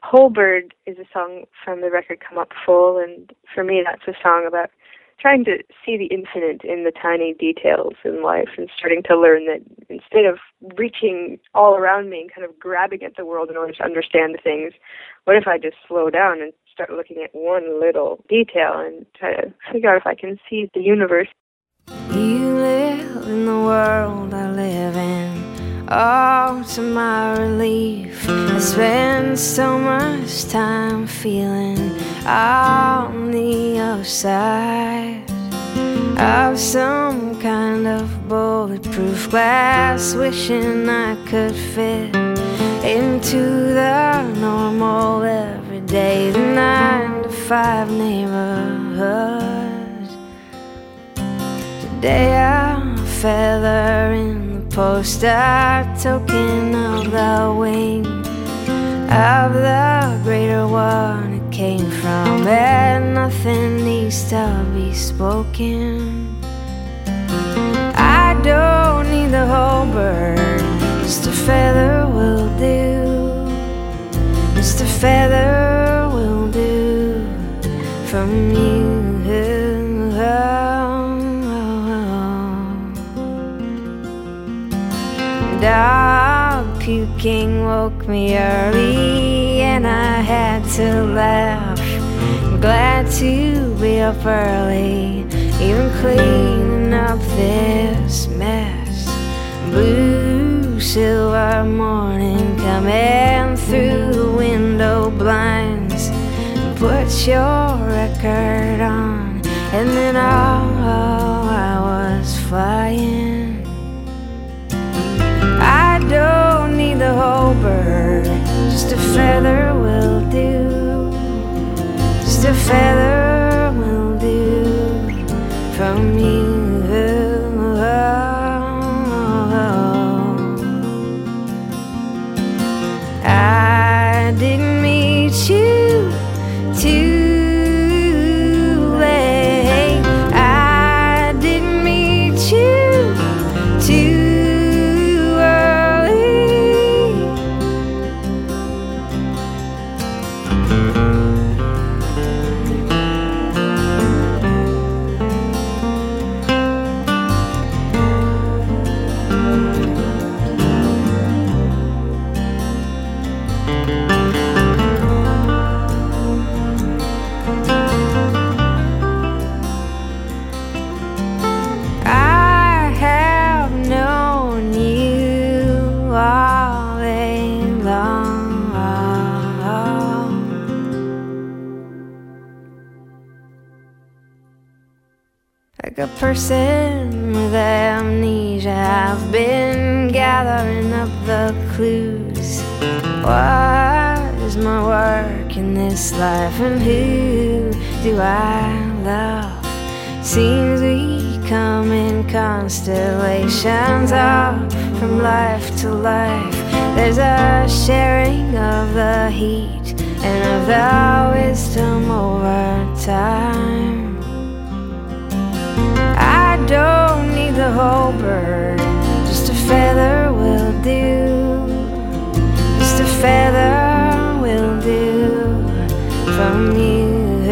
Whole Bird is a song from the record Come Up Full, and for me that's a song about trying to see the infinite in the tiny details in life and starting to learn that instead of reaching all around me and kind of grabbing at the world in order to understand things, what if I just slow down and start looking at one little detail and try to figure out if I can see the universe. You live in the world I live in, all to my relief. I spend so much time feeling on the other side of some kind of bulletproof glass, wishing I could fit into the normal everyday 9-to-5 neighborhood. Today a feather in the poster, token of the wing of the greater one it came from, and nothing needs to be spoken. I don't need the whole bird, just a feather will do. Just a feather will do from you. Dog puking woke me early and I had to laugh. Glad to be up early, even cleaning up this mess. Blue silver morning coming through the window blinds. Put your record on and then I was flying. I don't need the whole bird, just a feather will do. Just a feather will do from you. I didn't meet you too late. I didn't meet you too like a person with amnesia. I've been gathering up the clues. What is my work in this life, and who do I love? Seems we come in constellations up from life to life. There's a sharing of the heat and of the wisdom over time. I don't need the whole bird, just a feather will do. Just a feather will do from you.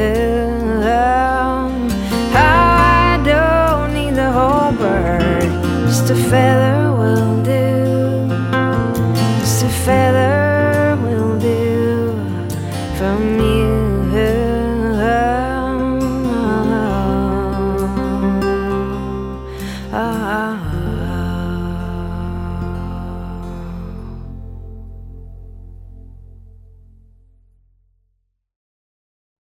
Oh, I don't need the whole bird, just a feather will do. Just a feather will do from you. Ah.